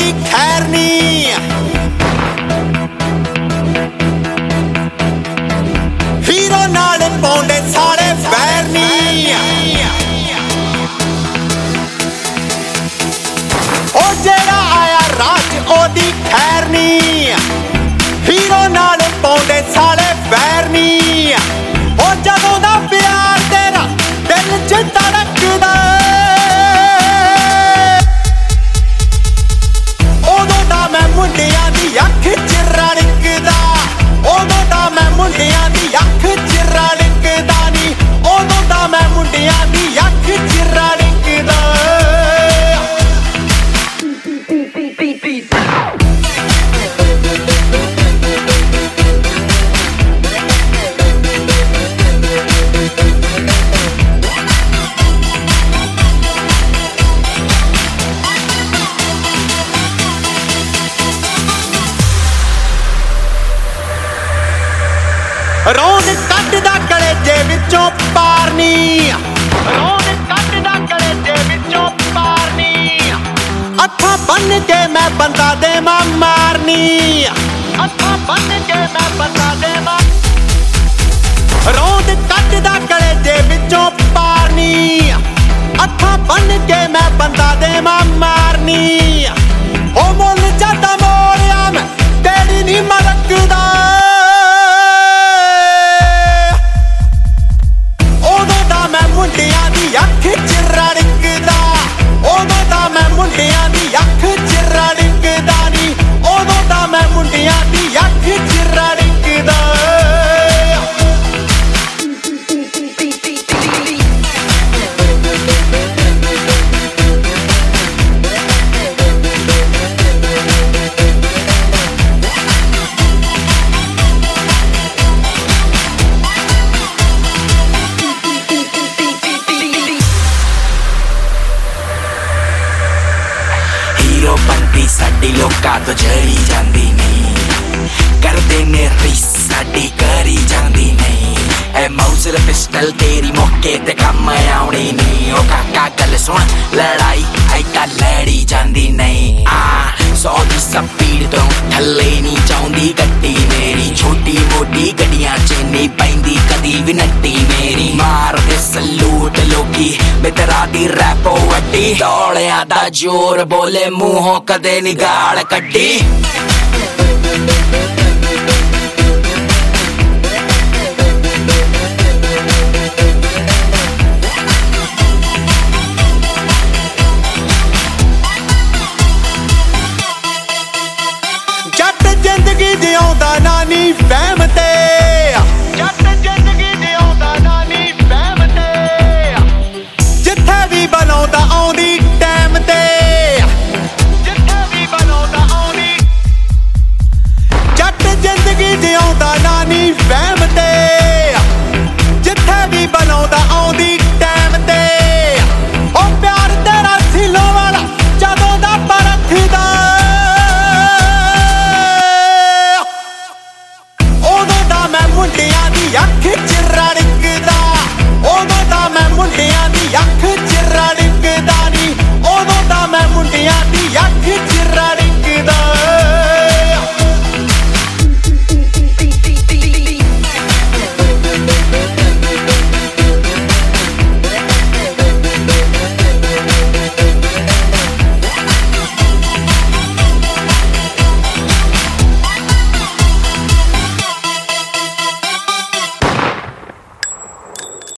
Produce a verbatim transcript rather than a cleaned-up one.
ओदी खैर नी हीरो नाल पाउंदे सारे वैर नी ओ जेड़ा आया राज ओदी खैर नी हीरो नाल पाउंदे सारे वैर नी ओ जदों दा प्यार तेरा दिल च धड़कदा उदों दा मैं मुंडियां दी अख च रड़कदा उदों दा मैं मुंडियां दी अख च रड़कदा नी उदों दा मैं मुंडियां दी अख च रड़कदा रौन कटदा कलेजे विचों पारनी रौन कटदा कलेजे विचों पारनी अखा बन के मैं बंदा देवां मारनी अखा बन के मैं बंदा देवां रौन कटदा कलेजे विचों पारनी अखा बन के मैं बंदा देवां मारनी ओ मुल जादा मोरिया मैं तेरी नी मलकदा मुंडियां दी अख च रड़कदा उदों दा मैं मुंडियां दी अख च रड़कदा नी उदों दा मैं मुंडियां दी अख च रड़कदा साडी लोकां तो जड़ी जांदी नहीं करदे ने रीस साडी करी जांदी नहीं ए मौजर पिस्टल तेरी मौके ते कम आउणी नहीं ओ काका गल सुन लड़ाई आई तां लड़ी जांदी नहीं आ सौ दी स्पीड तो थल्ले नहीं चाहुंदी गड्डी मेरी छोटी मोटी गड्डियां च नहीं पैंदी कदी भी नट्टी मेरी मार दे सलूट लोकी बेतरा दी रैपो वड्डी दौड़ियां दा जोर बोले मूहों कदे नी गाल कड्डी